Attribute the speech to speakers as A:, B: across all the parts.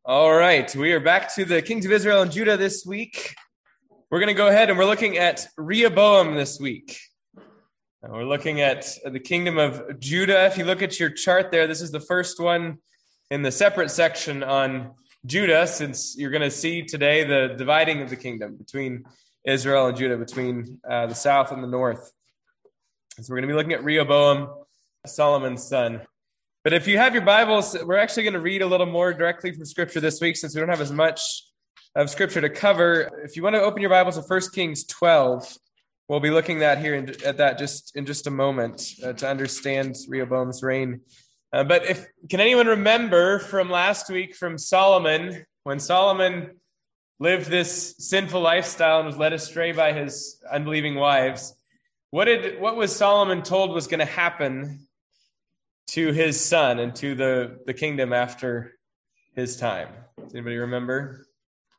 A: All right, we are back to the kings of Israel and Judah this week. We're going to go ahead and we're looking at Rehoboam this week. We're looking at the kingdom of Judah. If you look at your chart there, this is the first one in the separate section on Judah, since you're going to see today the dividing of the kingdom between Israel and Judah, between the south and the north. So we're going to be looking at Rehoboam, Solomon's son. But if you have your Bibles, we're actually going to read a little more directly from Scripture this week, since we don't have as much of Scripture to cover. If you want to open your Bibles to 1 Kings 12, we'll be looking at that in just a moment to understand Rehoboam's reign. But can anyone remember from last week from Solomon, when Solomon lived this sinful lifestyle and was led astray by his unbelieving wives? What was Solomon told was going to happen to his son and to the kingdom after his time? Does anybody remember?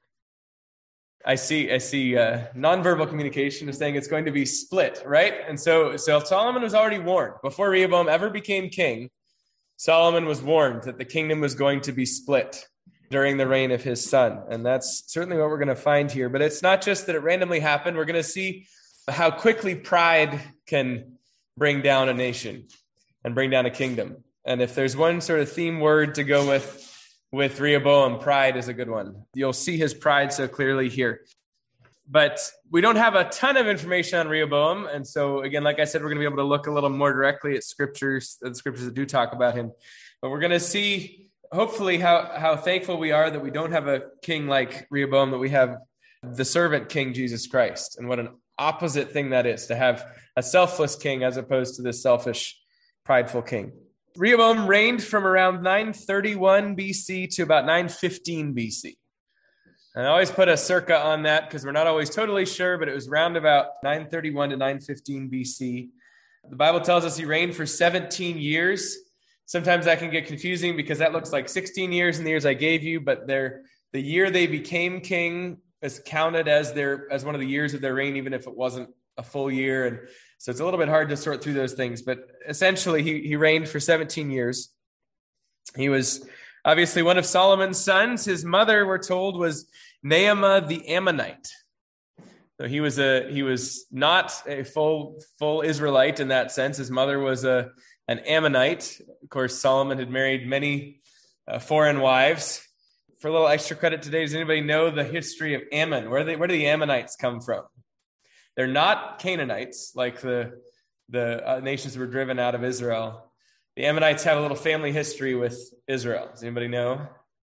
A: I see nonverbal communication is saying it's going to be split, right? And so Solomon was already warned. Before Rehoboam ever became king, Solomon was warned that the kingdom was going to be split during the reign of his son. And that's certainly what we're going to find here. But it's not just that it randomly happened. We're going to see how quickly pride can bring down a nation and bring down a kingdom. And if there's one sort of theme word to go with Rehoboam, pride is a good one. You'll see his pride so clearly here. But we don't have a ton of information on Rehoboam. And so, again, like I said, we're going to be able to look a little more directly at the scriptures that do talk about him. But we're going to see, hopefully, how thankful we are that we don't have a king like Rehoboam, that we have the servant king, Jesus Christ. And what an opposite thing that is, to have a selfless king as opposed to this selfish, prideful king. Rehoboam reigned from around 931 BC to about 915 BC. And I always put a circa on that because we're not always totally sure, but it was around about 931 to 915 BC. The Bible tells us he reigned for 17 years. Sometimes that can get confusing because that looks like 16 years in the years I gave you, but the year they became king is counted as one of the years of their reign, even if it wasn't a full year. And so it's a little bit hard to sort through those things, but essentially he reigned for 17 years. He was obviously one of Solomon's sons. His mother, we're told, was Naamah the Ammonite. So he was not a full Israelite in that sense. His mother was an Ammonite. Of course, Solomon had married many foreign wives. For a little extra credit today, does anybody know the history of Ammon? Where do the Ammonites come from? They're not Canaanites like the nations that were driven out of Israel. The Ammonites have a little family history with Israel. Does anybody know?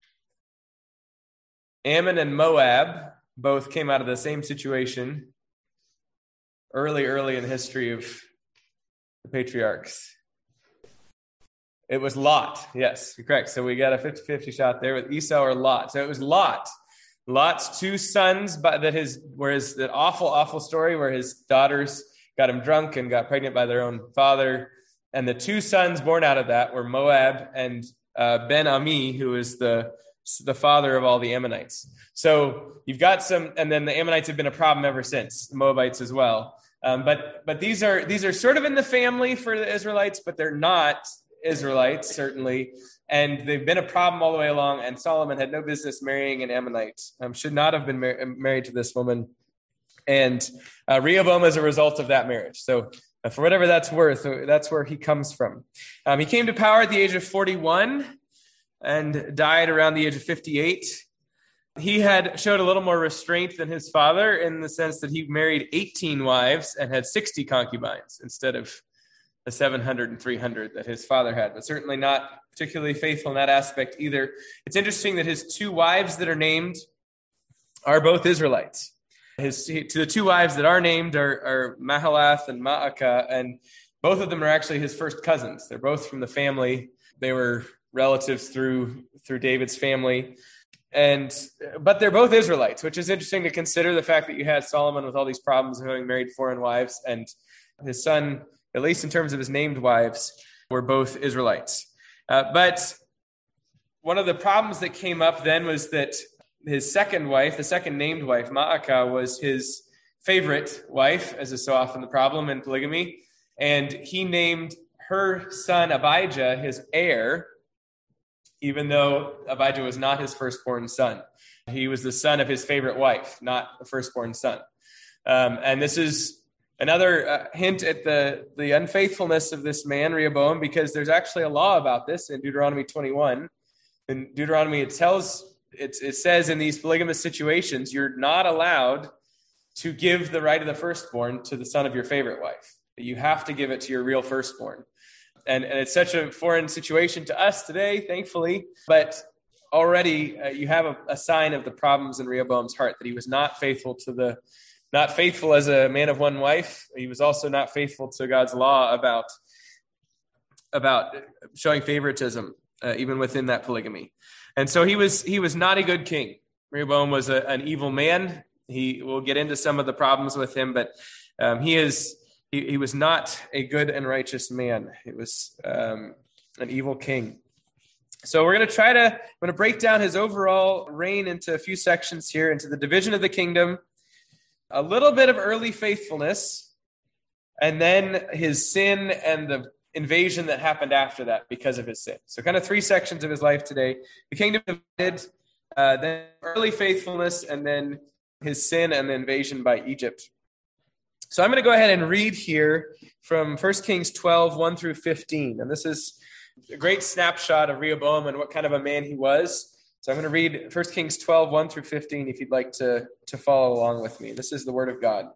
A: Ammon and Moab both came out of the same situation early in the history of the patriarchs. It was Lot. Yes, you're correct. So we got a 50-50 shot there with Esau or Lot. So it was Lot. Lot's two sons, that awful story where his daughters got him drunk and got pregnant by their own father. And the two sons born out of that were Moab and Ben-Ami, who is the father of all the Ammonites. So you've got some, and then the Ammonites have been a problem ever since, the Moabites as well. But these are sort of in the family for the Israelites, but they're not Israelites, certainly. And they've been a problem all the way along, and Solomon had no business marrying an Ammonite. Should not have been married to this woman. And Rehoboam is a result of that marriage. So for whatever that's worth, that's where he comes from. He came to power at the age of 41 and died around the age of 58. He had showed a little more restraint than his father in the sense that he married 18 wives and had 60 concubines instead of the 700 and 300 that his father had, but certainly not particularly faithful in that aspect either. It's interesting that his two wives that are named are both Israelites. The two wives that are named are Mahalath and Maacah, and both of them are actually his first cousins. They're both from the family. They were relatives through David's family. But they're both Israelites, which is interesting to consider, the fact that you had Solomon with all these problems of having married foreign wives, and his son, at least in terms of his named wives, were both Israelites. But one of the problems that came up then was that his second wife, the second named wife, Maacah, was his favorite wife, as is so often the problem in polygamy. And he named her son Abijah his heir, even though Abijah was not his firstborn son. He was the son of his favorite wife, not the firstborn son. And this is another hint at the unfaithfulness of this man, Rehoboam, because there's actually a law about this in Deuteronomy 21. In Deuteronomy, it says in these polygamous situations, you're not allowed to give the right of the firstborn to the son of your favorite wife. You have to give it to your real firstborn. And it's such a foreign situation to us today, thankfully. But already you have a sign of the problems in Rehoboam's heart, that he was not faithful as a man of one wife. He was also not faithful to God's law about showing favoritism, even within that polygamy. And so he was not a good king. Rehoboam was an evil man. We'll get into some of the problems with him, but he was not a good and righteous man. He was an evil king. So we're going to break down his overall reign into a few sections here, into the division of the kingdom, a little bit of early faithfulness, and then his sin and the invasion that happened after that because of his sin. So kind of three sections of his life today. The kingdom divided, then early faithfulness, and then his sin and the invasion by Egypt. So I'm going to go ahead and read here from 1 Kings 12, 1 through 15. And this is a great snapshot of Rehoboam and what kind of a man he was. So I'm going to read 1 Kings 12, 1 through 15, if you'd like to follow along with me. This is the word of God.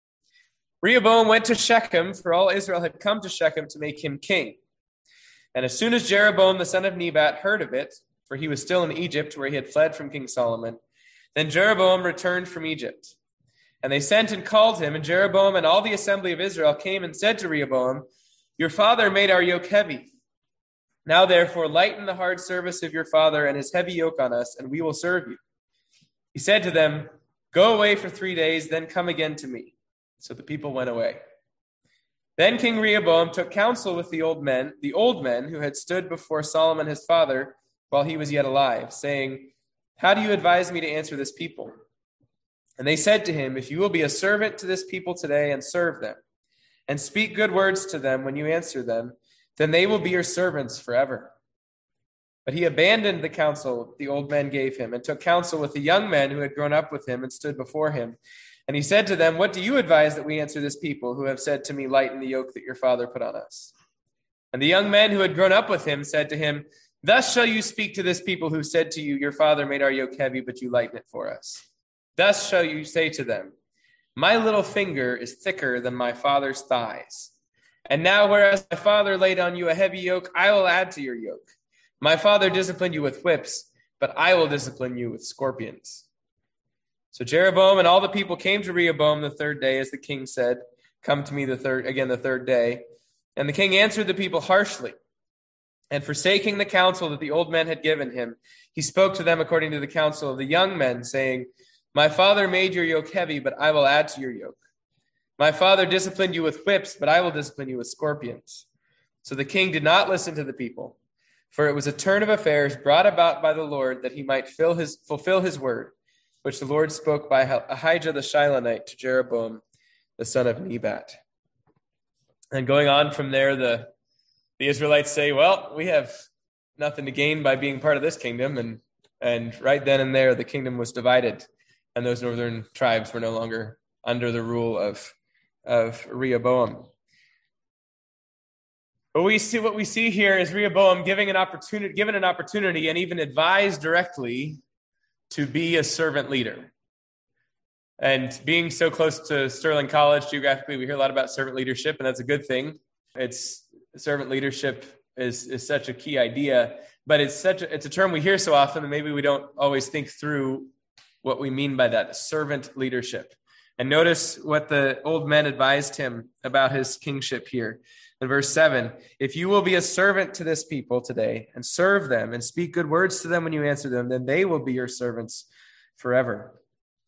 A: Rehoboam went to Shechem, for all Israel had come to Shechem to make him king. And as soon as Jeroboam the son of Nebat heard of it, for he was still in Egypt, where he had fled from King Solomon, then Jeroboam returned from Egypt. And they sent and called him, and Jeroboam and all the assembly of Israel came and said to Rehoboam, "Your father made our yoke heavy. Now therefore lighten the hard service of your father and his heavy yoke on us, and we will serve you." He said to them, "Go away for 3 days, then come again to me." So the people went away. Then King Rehoboam took counsel with the old men who had stood before Solomon his father while he was yet alive, saying, "How do you advise me to answer this people?" And they said to him, "If you will be a servant to this people today and serve them, and speak good words to them when you answer them, then they will be your servants forever." But he abandoned the counsel the old men gave him, and took counsel with the young men who had grown up with him and stood before him. And he said to them, "What do you advise that we answer this people who have said to me, 'Lighten the yoke that your father put on us'?" And the young men who had grown up with him said to him, "Thus shall you speak to this people who said to you, 'Your father made our yoke heavy, but you lighten it for us.' Thus shall you say to them, 'My little finger is thicker than my father's thighs. And now, whereas my father laid on you a heavy yoke, I will add to your yoke. My father disciplined you with whips, but I will discipline you with scorpions." So Jeroboam and all the people came to Rehoboam the third day, as the king said, "Come to me the third day." And the king answered the people harshly. And forsaking the counsel that the old men had given him, he spoke to them according to the counsel of the young men, saying, "My father made your yoke heavy, but I will add to your yoke. My father disciplined you with whips, but I will discipline you with scorpions." So the king did not listen to the people, for it was a turn of affairs brought about by the Lord, that he might fulfill his word, which the Lord spoke by Ahijah the Shilonite to Jeroboam the son of Nebat. And going on from there, the Israelites say, "Well, we have nothing to gain by being part of this kingdom." And right then and there, the kingdom was divided, and those northern tribes were no longer under the rule of Rehoboam. But what we see here is Rehoboam given an opportunity and even advised directly to be a servant leader. And being so close to Sterling College geographically, we hear a lot about servant leadership, and that's a good thing. Servant leadership is such a key idea, but it's a term we hear so often that maybe we don't always think through what we mean by that, servant leadership. And notice what the old men advised him about his kingship here. In verse 7, "If you will be a servant to this people today and serve them and speak good words to them when you answer them, then they will be your servants forever."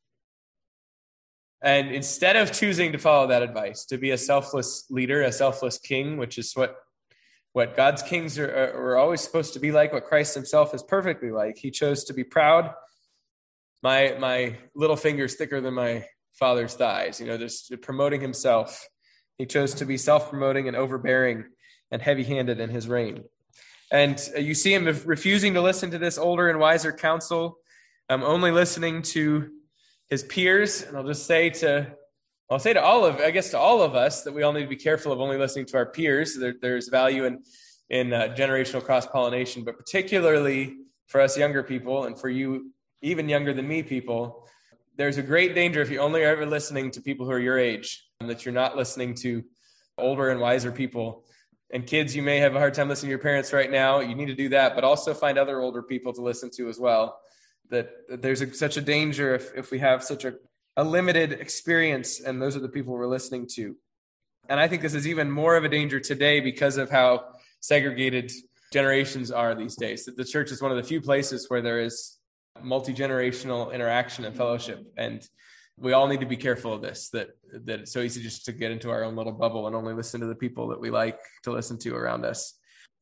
A: And instead of choosing to follow that advice, to be a selfless leader, a selfless king, which is what God's kings are always supposed to be like, what Christ himself is perfectly like, he chose to be proud. My little finger is thicker than my father's thighs, just promoting himself. He chose to be self-promoting and overbearing and heavy-handed in his reign. And you see him refusing to listen to this older and wiser counsel, only listening to his peers. And I'll say to all of us that we all need to be careful of only listening to our peers. There's value in generational cross-pollination, but particularly for us younger people, and for you even younger than me people, there's a great danger if you only are ever listening to people who are your age, that you're not listening to older and wiser people. And kids, you may have a hard time listening to your parents right now. You need to do that, but also find other older people to listen to as well. That there's such a danger if we have such a limited experience, and those are the people we're listening to. And I think this is even more of a danger today because of how segregated generations are these days. That the church is one of the few places where there is multi-generational interaction and fellowship. And we all need to be careful of this, that it's so easy just to get into our own little bubble and only listen to the people that we like to listen to around us.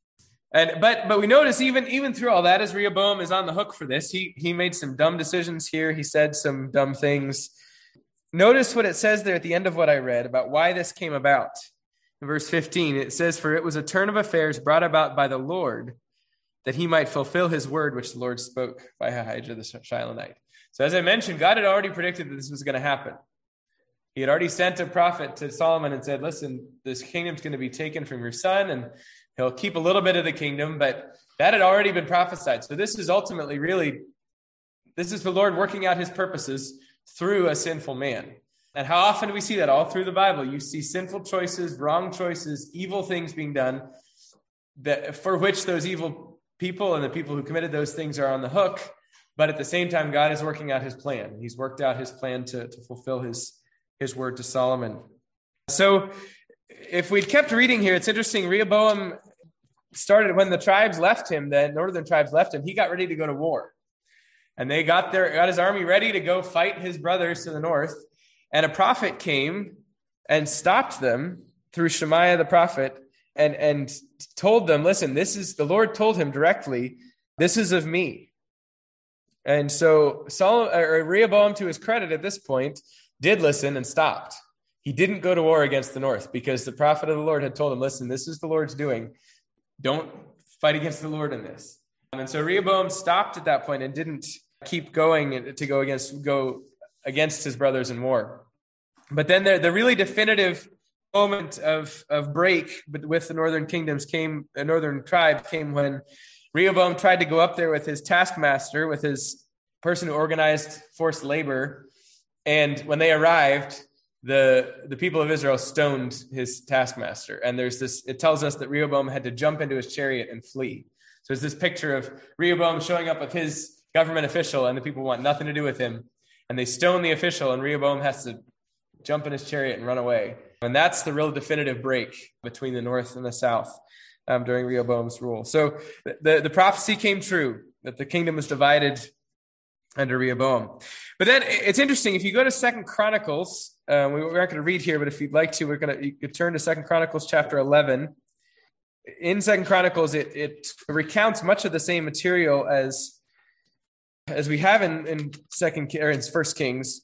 A: But we notice even through all that, as Rehoboam is on the hook for this, he made some dumb decisions here. He said some dumb things. Notice what it says there at the end of what I read about why this came about. In verse 15, it says, "For it was a turn of affairs brought about by the Lord, that he might fulfill his word, which the Lord spoke by Ahijah the Shilonite." So as I mentioned, God had already predicted that this was going to happen. He had already sent a prophet to Solomon and said, listen, this kingdom's going to be taken from your son, and he'll keep a little bit of the kingdom, but that had already been prophesied. So this is ultimately this is the Lord working out his purposes through a sinful man. And how often do we see that all through the Bible? You see sinful choices, wrong choices, evil things being done, for which those evil people and the people who committed those things are on the hook. But at the same time, God is working out his plan. He's worked out his plan to fulfill his word to Solomon. So if we'd kept reading here, it's interesting. Rehoboam started when the tribes left him, the northern tribes left him, he got ready to go to war. And they got his army ready to go fight his brothers to the north. And a prophet came and stopped them through Shemaiah the prophet and told them, listen, the Lord told him directly, this is of me. And so Rehoboam, to his credit at this point, did listen and stopped. He didn't go to war against the north because the prophet of the Lord had told him, listen, this is the Lord's doing. Don't fight against the Lord in this. And so Rehoboam stopped at that point and didn't keep going to go against his brothers in war. But then the really definitive moment of break with the northern tribe came when Rehoboam tried to go up there with his taskmaster, with his person who organized forced labor. And when they arrived, the people of Israel stoned his taskmaster. And it tells us that Rehoboam had to jump into his chariot and flee. So there's this picture of Rehoboam showing up with his government official, and the people want nothing to do with him. And they stone the official, and Rehoboam has to jump in his chariot and run away. And that's the real definitive break between the north and the south during Rehoboam's rule. So the prophecy came true, that the kingdom was divided under Rehoboam. But then it's interesting, if you go to 2 Chronicles, we aren't going to read here, but if you'd like to, you could turn to 2 Chronicles chapter 11. In 2 Chronicles, it recounts much of the same material as we have in 1 Kings.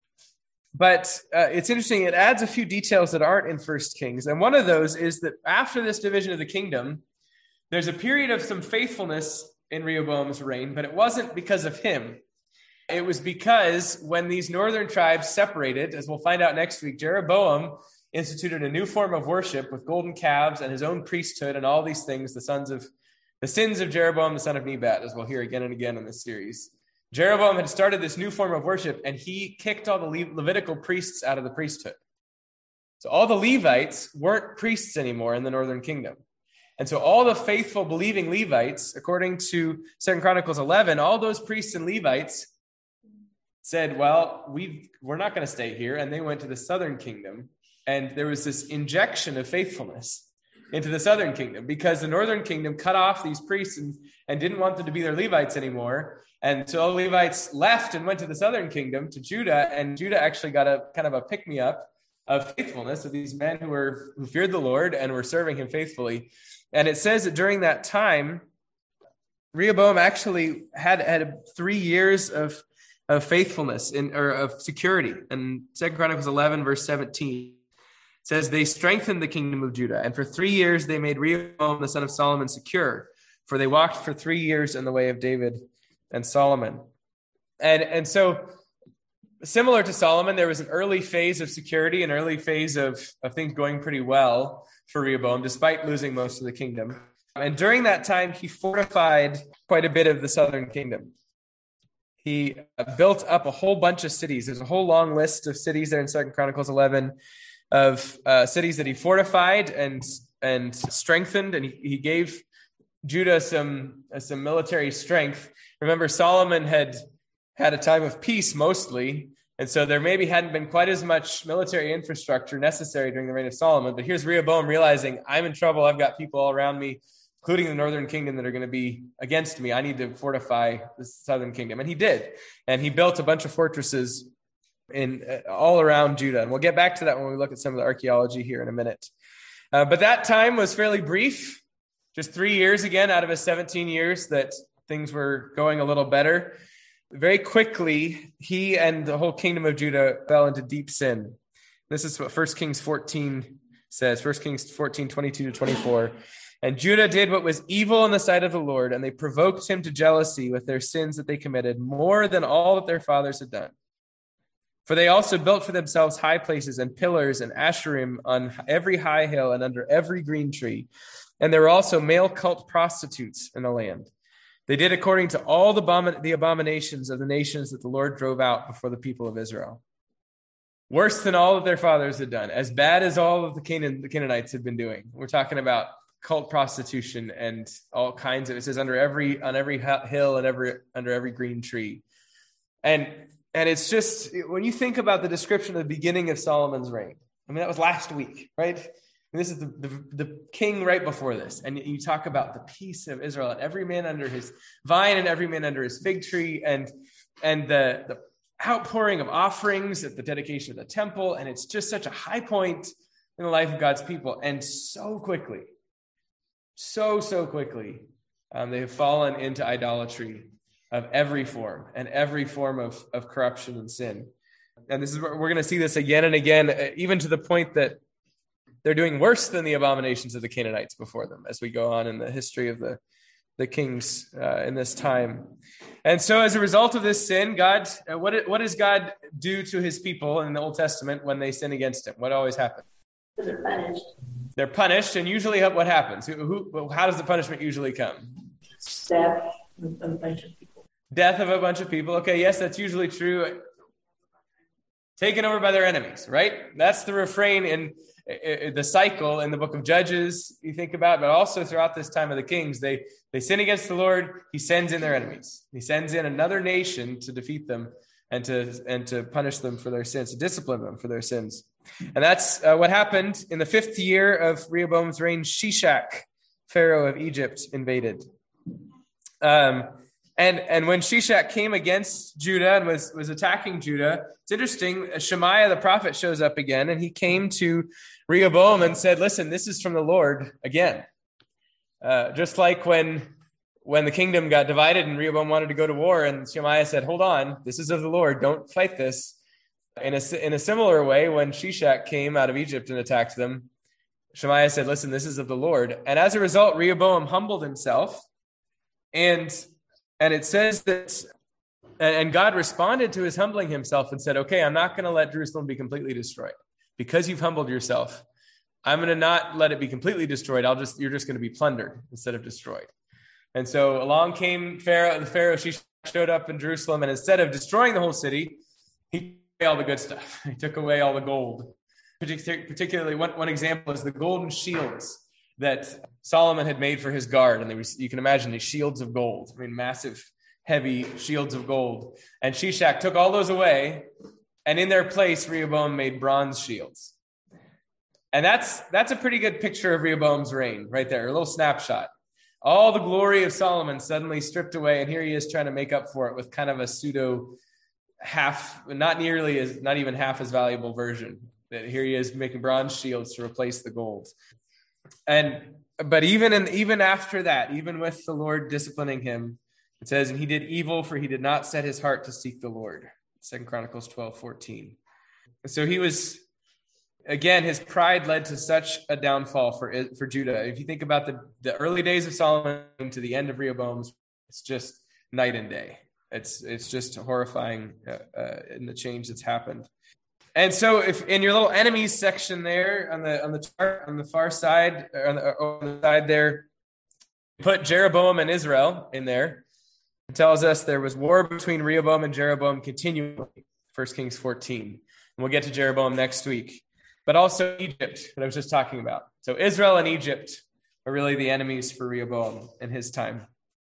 A: But it's interesting, it adds a few details that aren't in 1 Kings. And one of those is that after this division of the kingdom, there's a period of some faithfulness in Rehoboam's reign, but it wasn't because of him. It was because when these northern tribes separated, as we'll find out next week, Jeroboam instituted a new form of worship with golden calves and his own priesthood and all these things, the sins of Jeroboam, the son of Nebat, as we'll hear again and again in this series. Jeroboam had started this new form of worship, and he kicked all the Levitical priests out of the priesthood. So all the Levites weren't priests anymore in the northern kingdom. And so all the faithful, believing Levites, according to 2 Chronicles 11, all those priests and Levites said, well, we're not going to stay here. And they went to the southern kingdom. And there was this injection of faithfulness into the southern kingdom because the northern kingdom cut off these priests and didn't want them to be their Levites anymore. And so all the Levites left and went to the southern kingdom, to Judah. And Judah actually got a kind of a pick-me-up of faithfulness of these men who feared the Lord and were serving him faithfully. And it says that during that time, Rehoboam actually had 3 years of faithfulness of security. And 2 Chronicles 11, verse 17 says, they strengthened the kingdom of Judah. And for 3 years, they made Rehoboam, the son of Solomon, secure. for they walked for 3 years in the way of David and Solomon. And so, similar to Solomon, there was an early phase of security, an early phase of things going pretty well for Rehoboam, despite losing most of the kingdom. And during that time, he fortified quite a bit of the southern kingdom. He built up a whole bunch of cities. There's a whole long list of cities there in 2 Chronicles 11 of cities that he fortified and strengthened, and he gave Judah some military strength. Remember, Solomon had a time of peace mostly, and so there maybe hadn't been quite as much military infrastructure necessary during the reign of Solomon. But here's Rehoboam realizing, I'm in trouble. I've got people all around me, including the northern kingdom, that are going to be against me. I need to fortify the southern kingdom. And he did. And he built a bunch of fortresses all around Judah. And we'll get back to that when we look at some of the archaeology here in a minute. But that time was fairly brief, just 3 years again out of his 17 years that things were going a little better. Very quickly, he and the whole kingdom of Judah fell into deep sin. This is what 1 Kings 14 says, 1 Kings 14, 22 to 24. And Judah did what was evil in the sight of the Lord, and they provoked him to jealousy with their sins that they committed, more than all that their fathers had done. For they also built for themselves high places and pillars and asherim on every high hill and under every green tree. And there were also male cult prostitutes in the land. They did according to all the abominations of the nations that the Lord drove out before the people of Israel. Worse than all that their fathers had done, as bad as all of the Canaanites had been doing. We're talking about cult prostitution and all kinds of, it says on every hill and under every green tree. And it's just, when you think about the description of the beginning of Solomon's reign, I mean, that was last week, right? And this is the king right before this. And you talk about the peace of Israel and every man under his vine and every man under his fig tree and the outpouring of offerings at the dedication of the temple. And it's just such a high point in the life of God's people. And so quickly, they have fallen into idolatry of every form and every form of corruption and sin. And this is where we're going to see this again and again, even to the point that they're doing worse than the abominations of the Canaanites before them as we go on in the history of the kings in this time. And so as a result of this sin, God, what does God do to his people in the Old Testament when they sin against him? What always happens?
B: They're punished.
A: They're punished, and usually what happens? How does the punishment usually come?
B: Death of a bunch of people.
A: Death of a bunch of people. Okay, yes, that's usually true. Taken over by their enemies, right? That's the refrain in the cycle in the book of Judges you think about, but also throughout this time of the kings, they sin against the Lord. He sends in their enemies. He sends in another nation to defeat them and to punish them for their sins, to discipline them for their sins. And that's what happened in the 5th year of Rehoboam's reign. Shishak, Pharaoh of Egypt, invaded. And when Shishak came against Judah and was attacking Judah, it's interesting, Shemaiah the prophet shows up again, and he came to Rehoboam and said, listen, this is from the Lord again. Just like when the kingdom got divided and Rehoboam wanted to go to war, and Shemaiah said, hold on, this is of the Lord, don't fight this. In a similar way, when Shishak came out of Egypt and attacked them, Shemaiah said, listen, this is of the Lord. And as a result, Rehoboam humbled himself, and it says that, and God responded to his humbling himself and said, okay, I'm not going to let Jerusalem be completely destroyed. Because you've humbled yourself, I'm going to not let it be completely destroyed. You're just going to be plundered instead of destroyed. And so along came the Pharaoh Shishak showed up in Jerusalem, and instead of destroying the whole city, he took away all the good stuff. He took away all the gold. Particularly, one example is the golden shields that Solomon had made for his guard. And you can imagine these shields of gold. I mean, massive, heavy shields of gold. And Shishak took all those away, and in their place, Rehoboam made bronze shields. And that's a pretty good picture of Rehoboam's reign right there, a little snapshot. All the glory of Solomon suddenly stripped away, and here he is trying to make up for it with kind of a pseudo not even half as valuable version. That here he is making bronze shields to replace the gold. But even after that, even with the Lord disciplining him, it says, and he did evil, for he did not set his heart to seek the Lord. 2 Chronicles 12:14. So he was, again, his pride led to such a downfall for Judah. If you think about the early days of Solomon to the end of Rehoboam, it's just night and day. It's just horrifying in the change that's happened. And so, if in your little enemies section there on the chart on the far side, or on the side there, put Jeroboam and Israel in there. It tells us there was war between Rehoboam and Jeroboam continually. 1 Kings 14. And we'll get to Jeroboam next week. But also Egypt, that I was just talking about. So Israel and Egypt are really the enemies for Rehoboam in his time.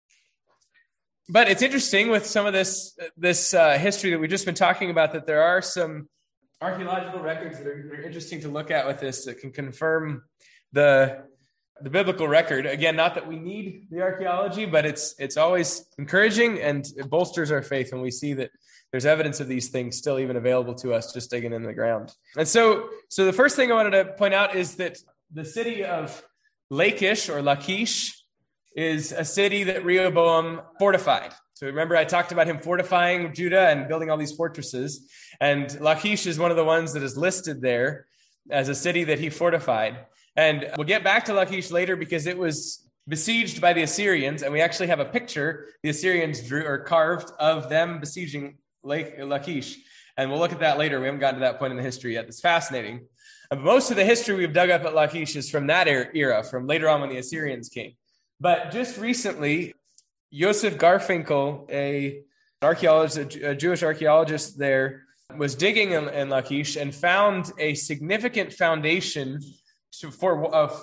A: But it's interesting with some of this history that we've just been talking about, that there are some archaeological records that are interesting to look at with this that can confirm the biblical record. Again, not that we need the archaeology, but it's always encouraging, and it bolsters our faith when we see that there's evidence of these things still even available to us just digging in the ground. And so the first thing I wanted to point out is that the city of Lachish or Lachish is a city that Rehoboam fortified. So remember, I talked about him fortifying Judah and building all these fortresses. And Lachish is one of the ones that is listed there as a city that he fortified. And we'll get back to Lachish later because it was besieged by the Assyrians. And we actually have a picture the Assyrians drew or carved of them besieging Lachish. And we'll look at that later. We haven't gotten to that point in the history yet. It's fascinating. But most of the history we've dug up at Lachish is from that era, from later on when the Assyrians came. But just recently, Joseph Garfinkel, a Jewish archaeologist there, was digging in Lachish and found a significant foundation for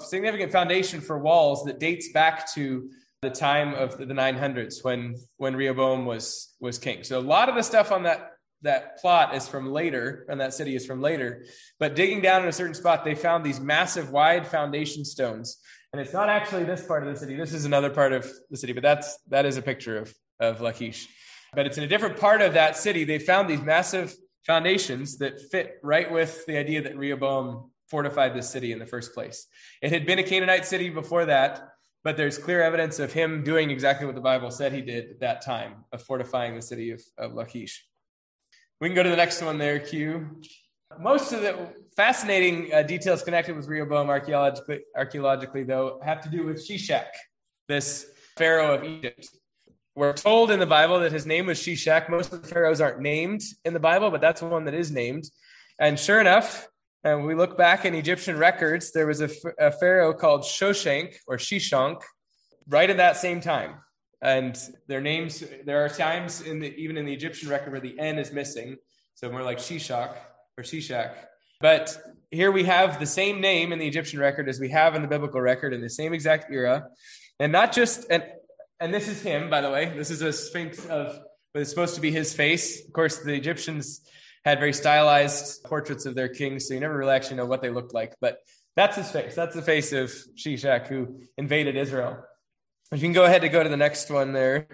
A: walls that dates back to the time of the 900s when Rehoboam was king. So a lot of the stuff on that plot is from later, and that city is from later. But digging down in a certain spot, they found these massive, wide foundation stones. And it's not actually this part of the city. This is another part of the city, but that is a picture of Lachish. But it's in a different part of that city. They found these massive foundations that fit right with the idea that Rehoboam fortified this city in the first place. It had been a Canaanite city before that, but there's clear evidence of him doing exactly what the Bible said he did at that time, of fortifying the city of Lachish. We can go to the next one there, Q. Most of the fascinating details connected with Rehoboam archaeologically, though, have to do with Shishak, this pharaoh of Egypt. We're told in the Bible that his name was Shishak. Most of the pharaohs aren't named in the Bible, but that's one that is named. And sure enough, when we look back in Egyptian records, there was a pharaoh called Shoshank or Shishank right at that same time. And their names, there are times even in the Egyptian record where the N is missing. So more like Shishak or Shishak. But here we have the same name in the Egyptian record as we have in the biblical record in the same exact era. And not just, and this is him, by the way. This is a sphinx of what is supposed to be his face. Of course, the Egyptians had very stylized portraits of their kings, so you never really actually know what they looked like. But that's his face. That's the face of Shishak, who invaded Israel. If you can go ahead and go to the next one there.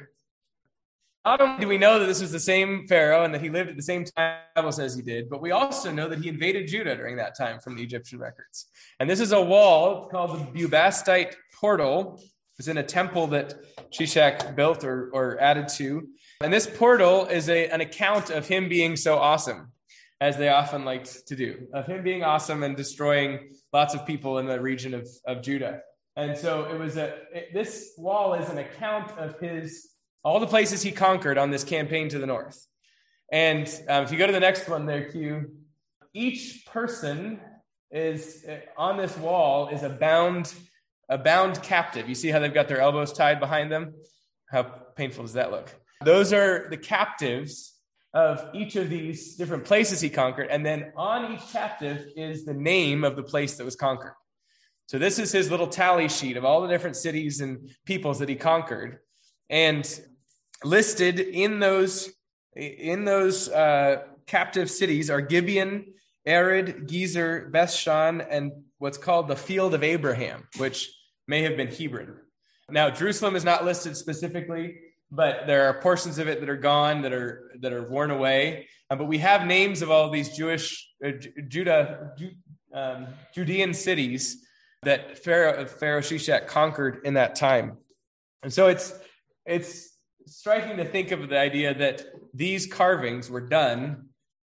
A: Not only do we know that this was the same pharaoh and that he lived at the same time the Bible says he did, but we also know that he invaded Judah during that time from the Egyptian records. And this is a wall called the Bubastite Portal. It's in a temple that Shishak built or added to. And this portal is an account of him being so awesome, as they often liked to do, of him being awesome and destroying lots of people in the region of Judah. And so this wall is an account of all the places he conquered on this campaign to the north. And if you go to the next one there, Q, each person is on this wall is a bound captive. You see how they've got their elbows tied behind them? How painful does that look? Those are the captives of each of these different places he conquered. And then on each captive is the name of the place that was conquered. So this is his little tally sheet of all the different cities and peoples that he conquered. And listed in those captive cities are Gibeon, Arid, Gezer, Bethshan, and what's called the Field of Abraham, which may have been Hebron. Now, Jerusalem is not listed specifically, but there are portions of it that are gone, that are worn away. But we have names of all these Judean cities that Pharaoh Shishak conquered in that time. And so it's striking to think of the idea that these carvings were done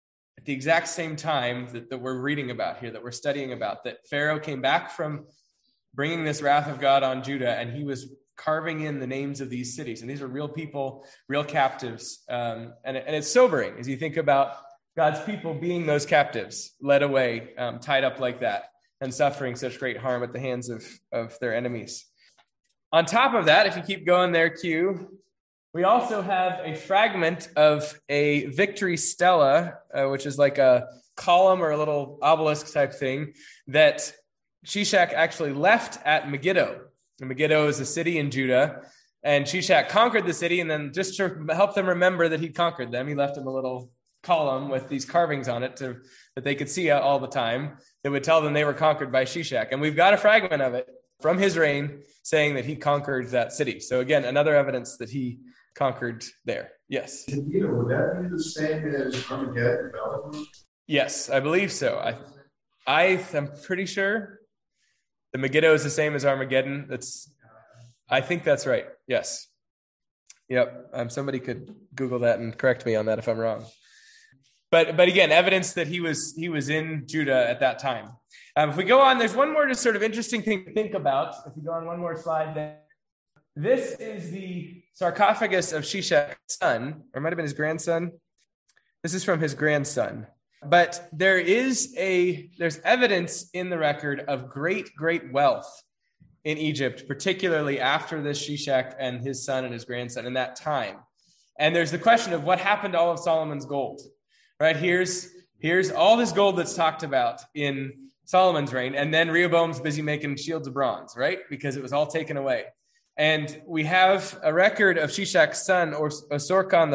A: at the exact same time that we're reading about here, that we're studying about, that Pharaoh came back from bringing this wrath of God on Judah, and he was carving in the names of these cities. And these are real people, real captives. And it's sobering as you think about God's people being those captives, led away, tied up like that, and suffering such great harm at the hands of their enemies. On top of that, if you keep going there, Q, we also have a fragment of a victory stela, which is like a column or a little obelisk type thing that Shishak actually left at Megiddo. And Megiddo is a city in Judah, and Shishak conquered the city, and then just to help them remember that he'd conquered them, he left them a little column with these carvings on it that they could see all the time that would tell them they were conquered by Shishak. And we've got a fragment of it from his reign saying that he conquered that city. So again, another evidence that he conquered there. Yes.
C: Megiddo, would that be the same as Armageddon?
A: Yes, I believe so. I'm pretty sure the Megiddo is the same as Armageddon. I think that's right. Yes. Yep. Somebody could Google that and correct me on that if I'm wrong. But again, evidence that he was in Judah at that time. If we go on, there's one more just sort of interesting thing to think about. If we go on one more slide, then this is the sarcophagus of Shishak's son, or it might have been his grandson. This is from his grandson. But there's evidence in the record of great wealth in Egypt, particularly after this Shishak and his son and his grandson in that time. And there's the question of what happened to all of Solomon's gold. Right, here's all this gold that's talked about in Solomon's reign, and then Rehoboam's busy making shields of bronze, right? Because it was all taken away. And we have a record of Shishak's son, or Osorkon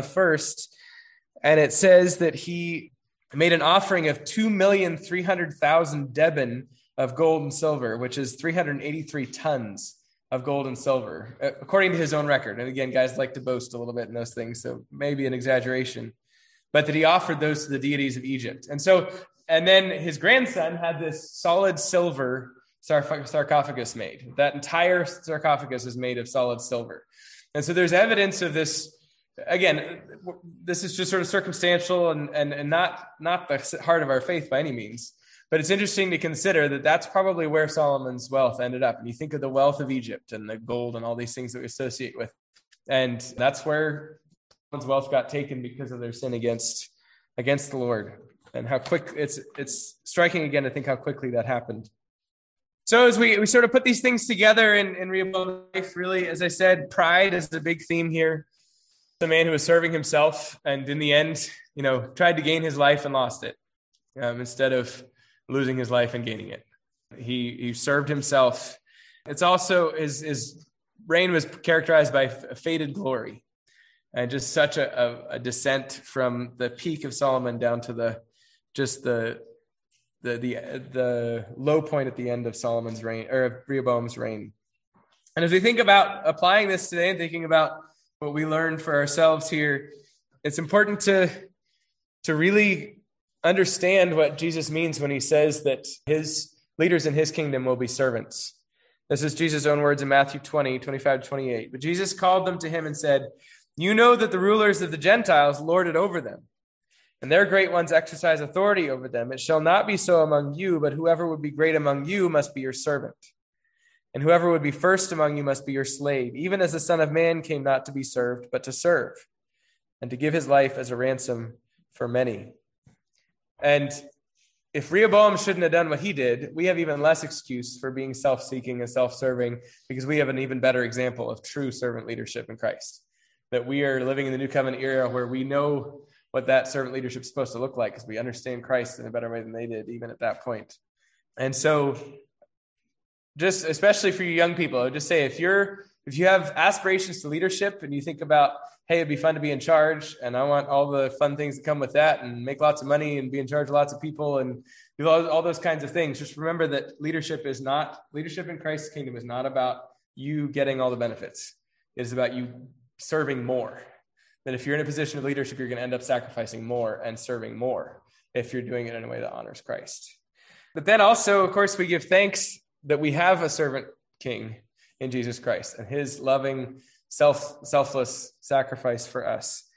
A: I, and it says that he made an offering of 2,300,000 deben of gold and silver, which is 383 tons of gold and silver, according to his own record. And again, guys like to boast a little bit in those things, so maybe an exaggeration. But that he offered those to the deities of Egypt. And then his grandson had this solid silver sarcophagus made. That entire sarcophagus is made of solid silver. And so there's evidence of this. Again, this is just sort of circumstantial and not the heart of our faith by any means. But it's interesting to consider that that's probably where Solomon's wealth ended up. And you think of the wealth of Egypt and the gold and all these things that we associate with. And that's where Solomon's wealth got taken because of their sin against the Lord, and how quick it's striking again to think how quickly that happened. So as we sort of put these things together in Rehoboam's life, really, as I said, pride is the big theme here. The man who was serving himself and in the end, tried to gain his life and lost it instead of losing his life and gaining it. He served himself. It's also his reign was characterized by a faded glory. And just such a descent from the peak of Solomon down to the low point at the end of Solomon's reign, or Rehoboam's reign. And as we think about applying this today and thinking about what we learned for ourselves here, it's important to really understand what Jesus means when he says that his leaders in his kingdom will be servants. This is Jesus' own words in Matthew 20:25-28. But Jesus called them to him and said, "You know that the rulers of the Gentiles lord it over them, and their great ones exercise authority over them. It shall not be so among you, but whoever would be great among you must be your servant. And whoever would be first among you must be your slave, even as the Son of Man came not to be served, but to serve, and to give his life as a ransom for many." And if Rehoboam shouldn't have done what he did, we have even less excuse for being self-seeking and self-serving, because we have an even better example of true servant leadership in Christ. That we are living in the New Covenant era where we know what that servant leadership is supposed to look like, because we understand Christ in a better way than they did, even at that point. And so, just especially for you young people, I would just say, if you have aspirations to leadership and you think about, hey, it'd be fun to be in charge, and I want all the fun things that come with that, and make lots of money and be in charge of lots of people and do all those kinds of things, just remember that leadership in Christ's kingdom is not about you getting all the benefits. It is about you serving more. That if you're in a position of leadership, you're going to end up sacrificing more and serving more if you're doing it in a way that honors Christ. But then also, of course, we give thanks that we have a servant king in Jesus Christ and his loving, selfless sacrifice for us.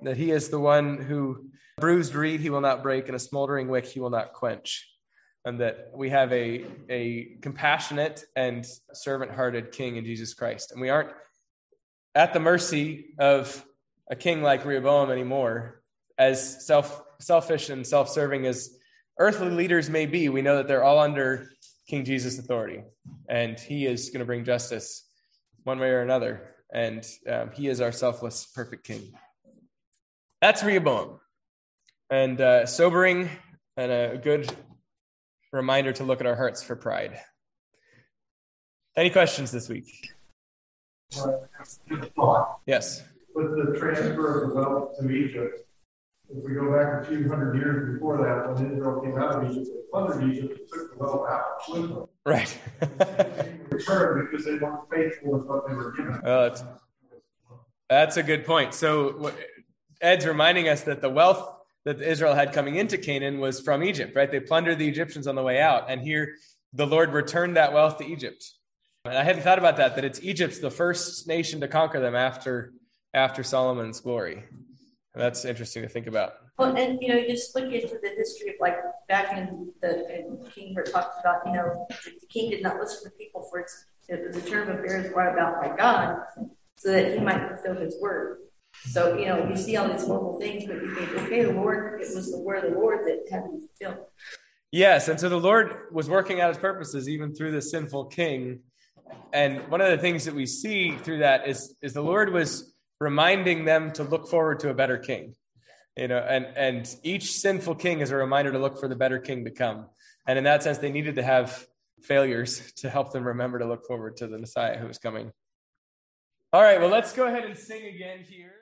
A: that he is the one who bruised reed he will not break, and a smoldering wick he will not quench. And that we have a compassionate and servant-hearted king in Jesus Christ. And we aren't at the mercy of a king like Rehoboam anymore. As selfish and self-serving as earthly leaders may be, we know that they're all under King Jesus' authority. And he is going to bring justice one way or another. And he is our selfless, perfect king. That's Rehoboam. And sobering and a good reminder to look at our hearts for pride. Any questions this week? Yes.
C: With the transfer of the wealth to Egypt, if we go back a few hundred years before that, when Israel came out of Egypt, they plundered Egypt and took the wealth out with them.
A: Right.
C: They returned because they weren't faithful with what they were given.
A: That's a good point. So Ed's reminding us that the wealth that Israel had coming into Canaan was from Egypt, right? They plundered the Egyptians on the way out. And here the Lord returned that wealth to Egypt. And I hadn't thought about that it's Egypt's the first nation to conquer them after Solomon's glory. And that's interesting to think about.
B: Well, and, just look into the history of, like, back in King, where it talks about, the king did not listen to people for it was a term of affairs brought about by God so that he might fulfill his word. So, you see all these horrible things, but you think, okay, the Lord, it was the word of the Lord that had to be fulfilled.
A: Yes, and so the Lord was working out his purposes even through the sinful king. And one of the things that we see through that is the Lord was reminding them to look forward to a better king. And each sinful king is a reminder to look for the better king to come. And in that sense, they needed to have failures to help them remember to look forward to the Messiah who was coming. All right, well, let's go ahead and sing again here.